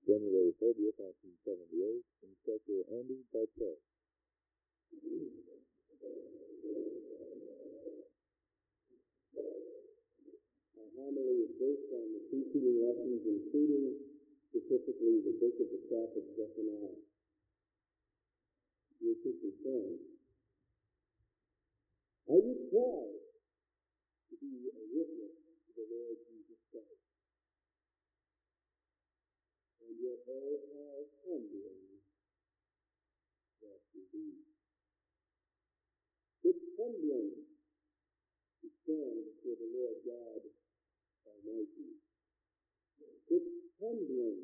January 30th, 1978, Inspector Andy Bartell. Our homily is based on the preceding lessons, including specifically the book of the prophet Zephaniah. Dear Christian friends, are you proud to be a witness to the Lord Jesus Christ? And yet, oh, how humbling that should be. It's humbling to stand before the Lord God Almighty. It's humbling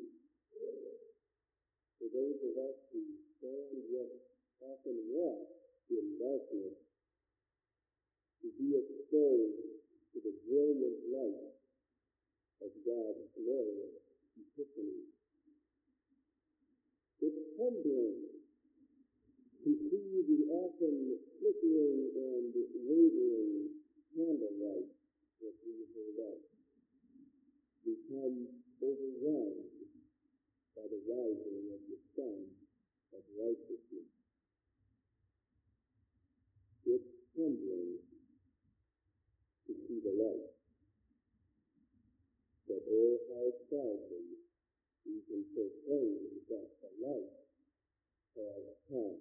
for those of us who stand yet often walk in darkness to be exposed to the brilliant light of God's glorious epiphany. It's humbling to see the often flickering and wavering candlelight that we hold up become overwhelmed by the rising of the sun of righteousness. It's humbling to see the light, but oh, how proudly we can proclaim that the light has come.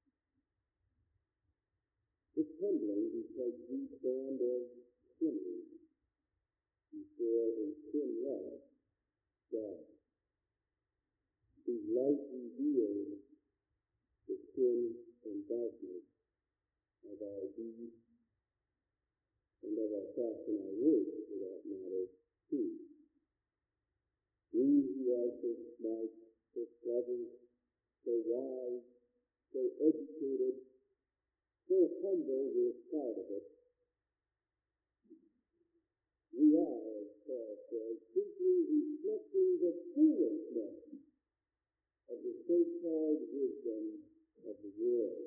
It's humbling because we stand as sinners before a sinless God, whose light reveals the sin and darkness of our deeds and of our thoughts and our words, for that matter, too. We who are so smart, so clever, so wise, so educated, so humble, we're proud of it. We are, as Paul says, simply reflecting the foolishness of the so-called wisdom of the world.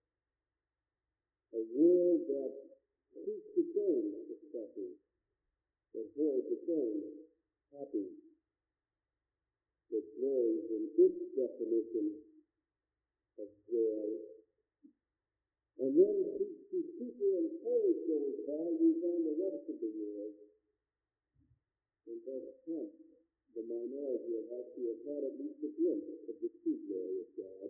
A world that seeks its own successes, that hoards its own happiness, that glories in its definition of joy, and then seeks to superimpose those values on the rest of the world, and thus tempt the minority of us who have had at least a glimpse of the true glory of God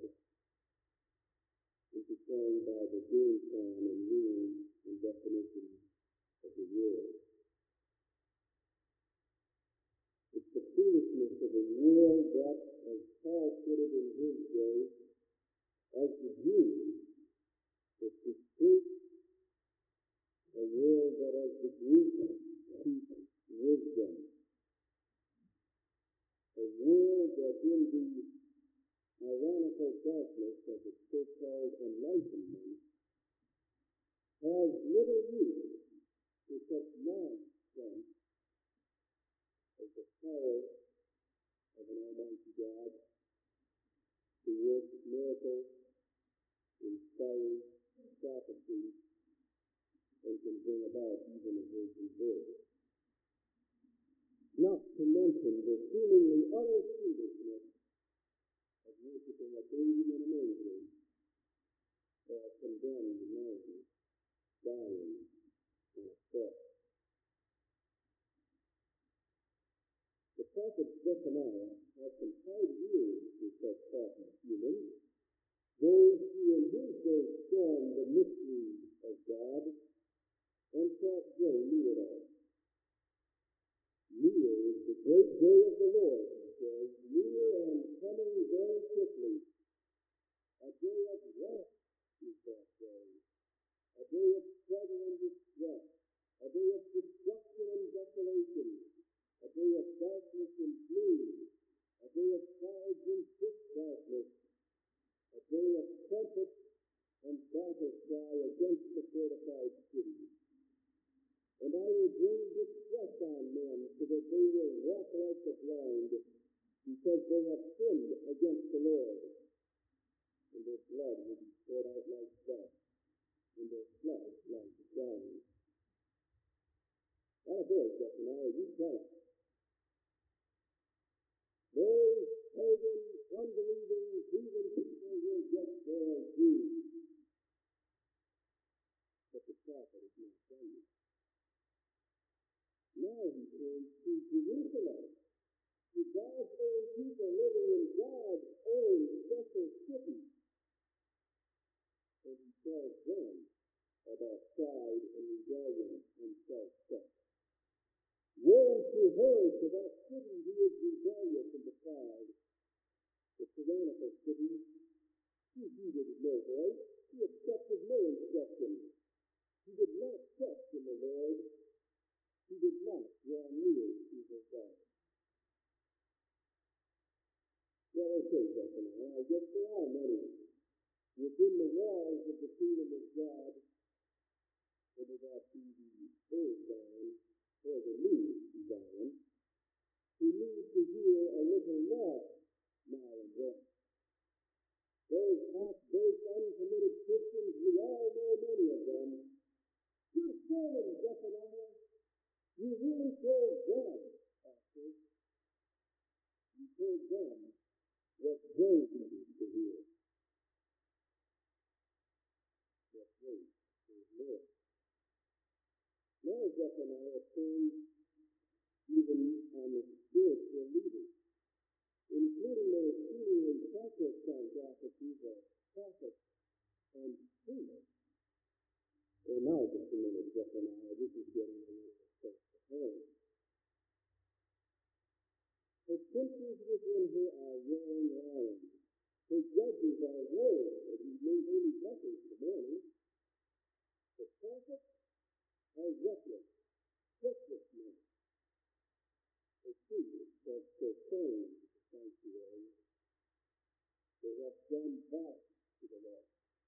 into showing by the game plan and rules and definitions of the world. It's the foolishness of a world that, as Paul put it in his day, as the Jews, it's the truth, a world that, as the Greeks, seeks wisdom. A world that in the ironical darkness of its so-called enlightenment has little use for such nonsense as the power of an Almighty God to work miracles, inspires prophecy, and can bring about even a virgin birth. Not to mention the seemingly utter foolishness of worshiping a baby in a manger or a condemned man dying on a cross. The prophet Zephaniah has some hard years with such prophet humans, those who in his day scorned the mysteries of God and thought they knew it all. Near is the great day of the Lord, he says, near and coming very quickly. A day of wrath is that day, a day of struggle and distress, a day of destruction and desolation, a day of darkness and gloom, a day of clouds and thick darkness, a day of trumpet and battle cry against the fortified cities. And I will bring distress on men so that they will walk like the blind, because they have sinned against the Lord. And their blood will be poured out like blood, and their flesh like wine. That boy, Zephaniah, you tell us. Those the Jews. But the prophet is not done yet. Now he turns to Jerusalem, to God's own people living in God's own special city. And he tells them about pride and rebellion and self-sex. Woe to her, to that city who is rebellious and defiled, the tyrannical city. She heeded no voice. She accepted no instruction. She did not trust in the Lord. She did not draw near to her God. Well, okay, Zephaniah, I guess there are many within the walls of the kingdom of God, whether that be the old Zion or the new Zion, who need to hear a little law now and then. Those half-baked, uncommitted Christians, we all know many of them. You're saying, Zephaniah, you really told them, Pastor. You told them what they needed to hear. What they should live. Now Zephaniah turns even on the spiritual leaders, including those seemingly sacrosanct prophecies of prophets and priests. Well, now just a minute, Zephaniah, this is getting a little close to home. Her princes within her are roaring lions. Her judges are wolves, and he made only blessings in the morning. The prophets are reckless, reckless men. The priests have profaned the sanctuary. They have done back to the Lord.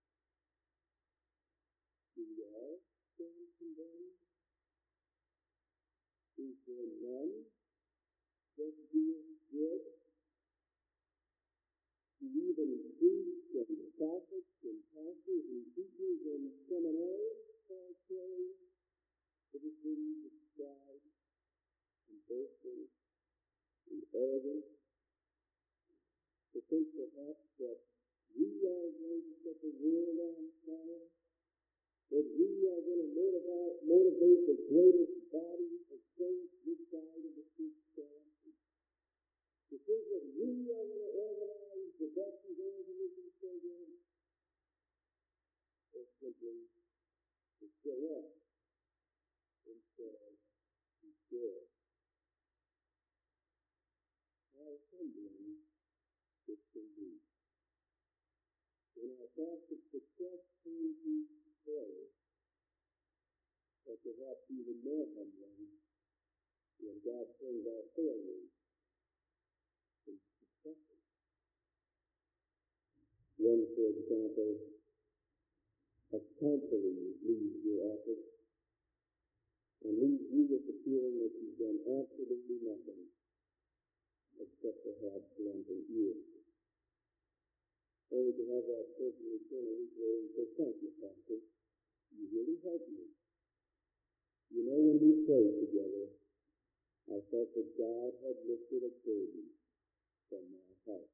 Do we all stand condemned? Is there none that doeth good? Do even priests and prophets and pastors and teachers and seminarians fall prey to the sins of pride and boasting and arrogance? To think perhaps that we are going to set the world on fire, that we are going to motivate the greatest body of saints this side of the street stand, to think that we are going to organize the best evangelism program, or simply to show up instead of to share. How humbling it can be. When our thoughts of success turn to prayer, or perhaps even more humbling, when God turns our failures into successes. When, for example, a counselor leaves your office and leaves you with the feeling that you've done absolutely nothing except perhaps lend an ear. Only to have that person return a week later and say, "Thank you, Pastor. You really helped me. You know, when we prayed together, I felt that God had lifted a burden from my heart."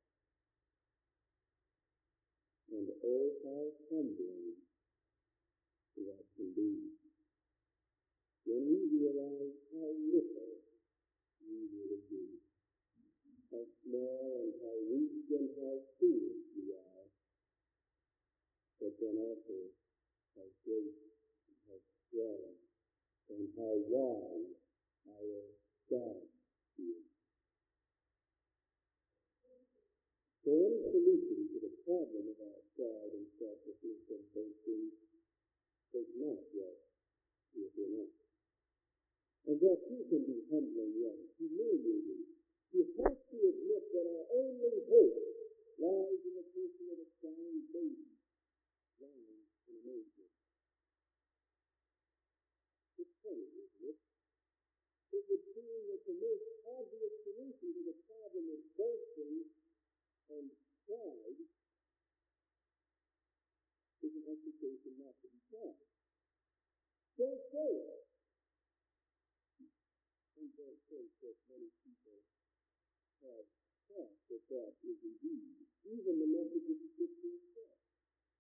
And oh, how humbling that can be. When we realize how little we really do, how small and how weak and how foolish we are, but then also how great and how strong and how wise our God is. So any solution to the problem of our pride and selfishness and boasting does not rest within us. And that too can be humbling, yes, humiliating. You have to admit that our only hope lies in the person of a crying baby lying in a manger. It's funny, isn't it? It would seem that the most obvious solution to the problem of boasting and pride is an exhortation not to be proud. Don't say it. And don't think that many people have thought that that is indeed even the message of the Scripture itself.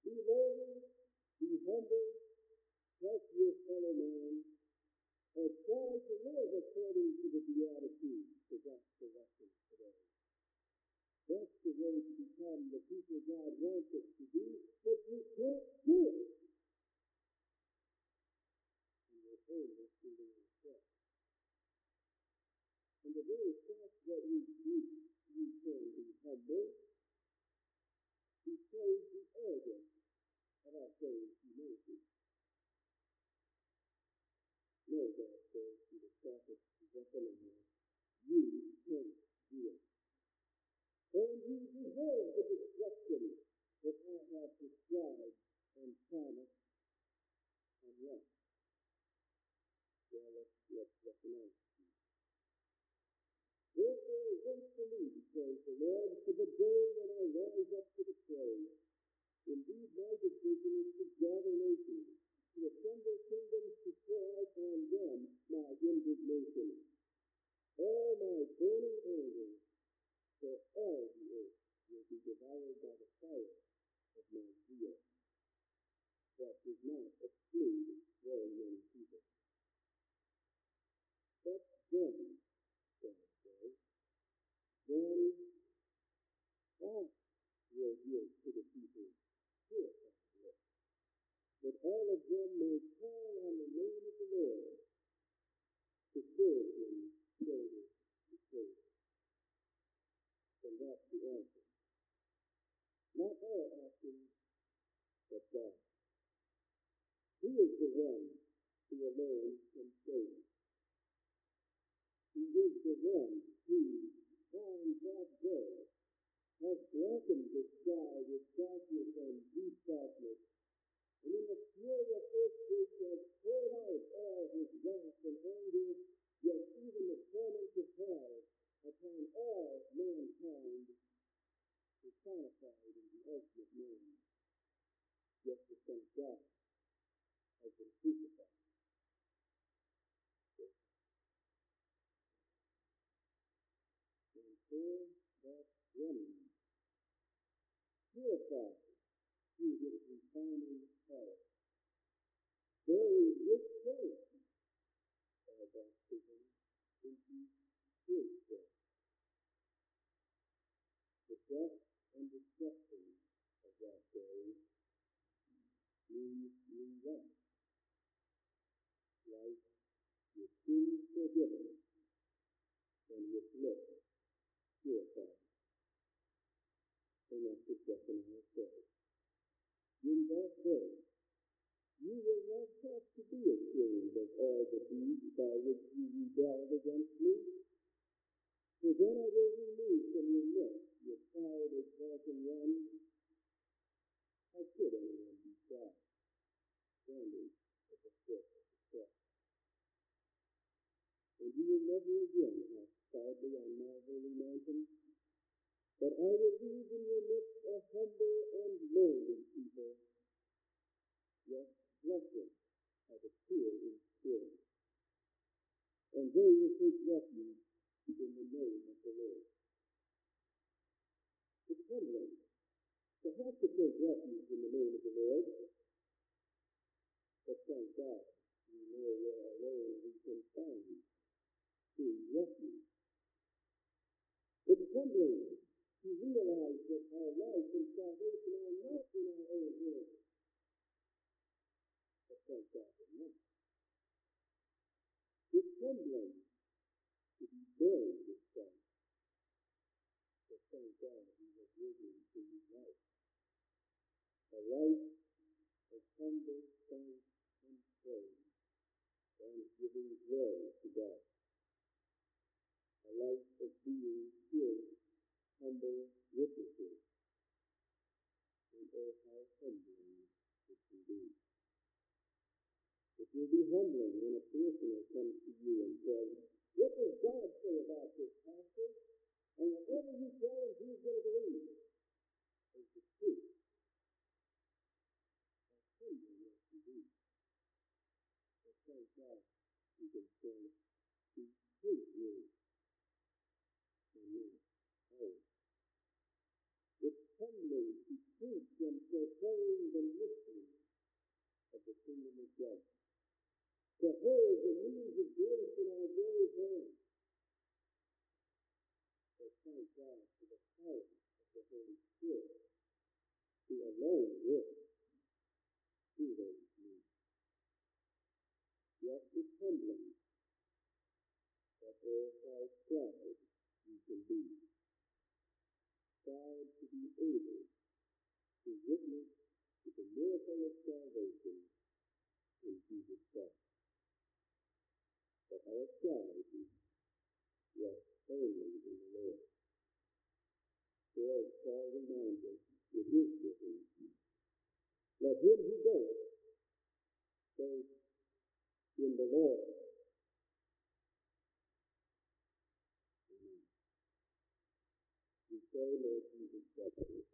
Be lowly, be humble, trust your fellow man, and try to live according to the Beatitudes, because that's the lesson today. That's the way to become the people God wants us to be, but we can't do it. And we're only fooling ourselves. And the very fact that we can be humble, we shows the arrogance of our own humanity. No, God says to the prophet Zephaniah, you can't do it. And you deserve the destruction that I have prescribed and promised and left. Well, let's recognize it. Therefore, wait for me, declares the Lord, for the day when I rise up to the throne. Indeed, my decision is to gather nations, to assemble kingdoms, to pour out on them my indignation. All my burning anger for all the earth will be devoured by the fire of my zeal. That does not exclude very many people. But then, God says, then I will give to the people purified lips, that all of them may call on the name of the Lord to serve him shoulder to shoulder. And that's the answer. Not our actions, but God. He is the one who alone can save. He is the one who, on that day, has blackened the sky with darkness and deep darkness, and in the fury of earthquakes has poured out all his wrath and anger, yet even the torment of hell upon all mankind personified in the ultimate man, yet the Son of God has been crucified. And for that remnant, purified through his refining fire, very rich faith by baptism into his death. The death and destruction of that day means new life. Life with sins forgiven and with lips purified. And that's what Zephaniah says. In that day, you will not have to be ashamed of all the deeds by which you rebelled against me. For then I will remove from your lips your proud exalting one. How could anyone be proud, standing at the foot of the cross? And you will never again walk proudly on my holy mountain. But I will leave in your midst a humble and lowly people. Yes, blessed are the pure in spirit, and they will take refuge in the name of the Lord. It's humbling to have to take refuge in the name of the Lord, but thank God we know where alone we can find true refuge. It's humbling to realize that our life and salvation are not in our own hands, but thank God for that. It's humbling to be buried with Christ, but thank God we have risen to new life. A life of humble thanks and praise, and giving glory to God. A life of being pure, humble witnesses. And oh, how humbling it can be. It will be humbling when a parishioner comes to you and says, what does God say about this, pastor? And whatever you tell him, he's going to believe. It's the truth. How humbling it can be. But thank God we can say, to his word and not ours. It's humbling to preach and proclaim the mystery of the kingdom of God, to hold the means of grace in our very hands. So thank God for the power of the Holy Spirit, who alone works through those means. Yet it's humbling that all how proud you can be. Proud to be able to witness to the miracle of salvation in Jesus Christ. But our pride rests only in the Lord. So as Paul reminds us with his giving, let him who boasts boast in the Lord. Amen. We say, Lord Jesus Christ,